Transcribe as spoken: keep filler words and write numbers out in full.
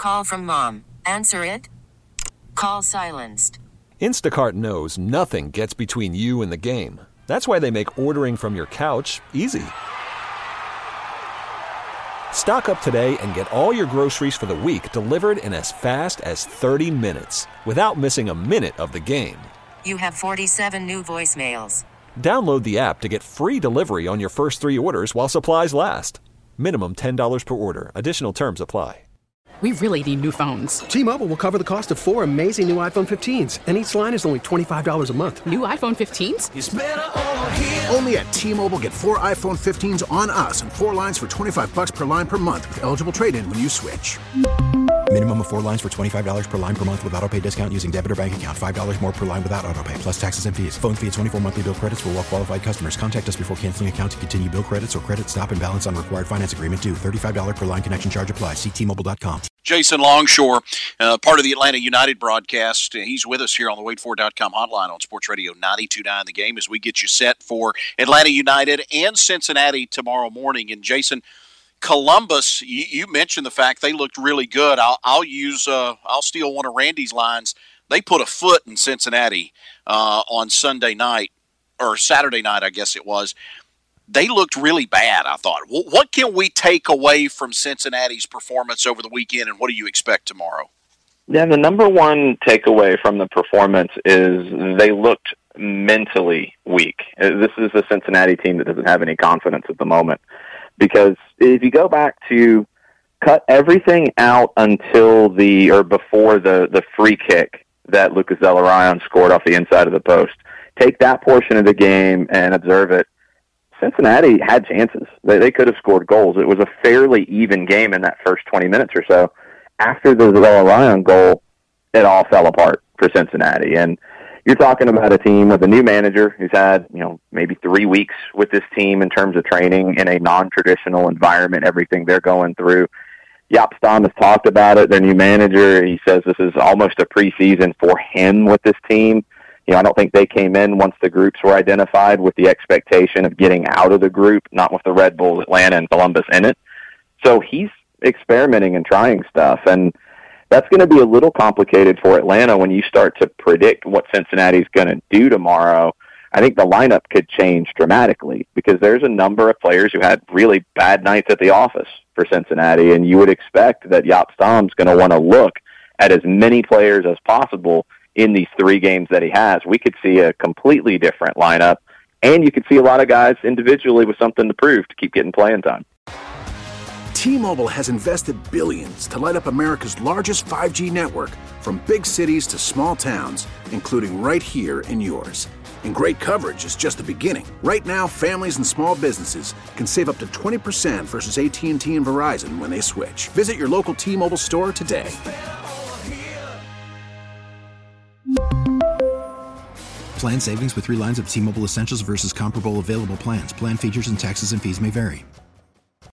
call from mom. Answer it. Call silenced. Instacart knows nothing gets between you and the game. That's why they make ordering from your couch easy. Stock up today and get all your groceries for the week delivered in as fast as thirty minutes without missing a minute of the game. You have forty-seven new voicemails. Download the app to get free delivery on your first three orders while supplies last. Minimum ten dollars per order. Additional terms apply. We really need new phones. T-Mobile will cover the cost of four amazing new iPhone fifteens, and each line is only twenty-five dollars a month. New iPhone fifteens? It's better over here. Only at T-Mobile, get four iPhone fifteens on us and four lines for twenty-five bucks per line per month with eligible trade-in when you switch. Minimum of four lines for twenty-five dollars per line per month with autopay discount using debit or bank account. five dollars more per line without autopay, plus taxes and fees. Phone fee at twenty-four monthly bill credits for well-qualified customers. Contact us before canceling account to continue bill credits or credit stop and balance on required finance agreement due. thirty-five dollars per line connection charge applies. See T Mobile dot com. Jason Longshore, uh, part of the Atlanta United broadcast. He's with us here on the Wade Ford dot com hotline on Sports Radio ninety-two point nine The Game as we get you set for Atlanta United and Cincinnati tomorrow morning. And Jason, Columbus, you, you mentioned the fact they looked really good. I'll, I'll use, uh, I'll steal one of Randy's lines. They put a foot in Cincinnati uh, on Sunday night, or Saturday night, I guess it was. They looked really bad, I thought. What can we take away from Cincinnati's performance over the weekend, and what do you expect tomorrow? Yeah, the number one takeaway from the performance is they looked mentally weak. This is a Cincinnati team that doesn't have any confidence at the moment. Because if you go back to cut everything out until the, or before the, the free kick that Lucas Zelarayan scored off the inside of the post, take that portion of the game and observe it. Cincinnati had chances. They, they could have scored goals. It was a fairly even game in that first twenty minutes or so. After the Zelarayan goal, it all fell apart for Cincinnati. And you're talking about a team with a new manager who's had, you know, maybe three weeks with this team in terms of training in a non-traditional environment, everything they're going through. Jaap Stam has talked about it, their new manager. He says this is almost a preseason for him with this team. You know, I don't think they came in once the groups were identified with the expectation of getting out of the group, not with the Red Bulls, Atlanta, and Columbus in it. So he's experimenting and trying stuff, and that's going to be a little complicated for Atlanta when you start to predict what Cincinnati's going to do tomorrow. I think the lineup could change dramatically because there's a number of players who had really bad nights at the office for Cincinnati, and you would expect that Jaap Stam's going to want to look at as many players as possible in these three games that he has. We could see a completely different lineup, and you could see a lot of guys individually with something to prove to keep getting playing time. T-Mobile has invested billions to light up America's largest five G network, from big cities to small towns, including right here in yours. And great coverage is just the beginning. Right now, families and small businesses can save up to twenty percent versus A T and T and Verizon when they switch. Visit your local T-Mobile store today. Plan savings with three lines of T-Mobile Essentials versus comparable available plans. Plan features and taxes and fees may vary.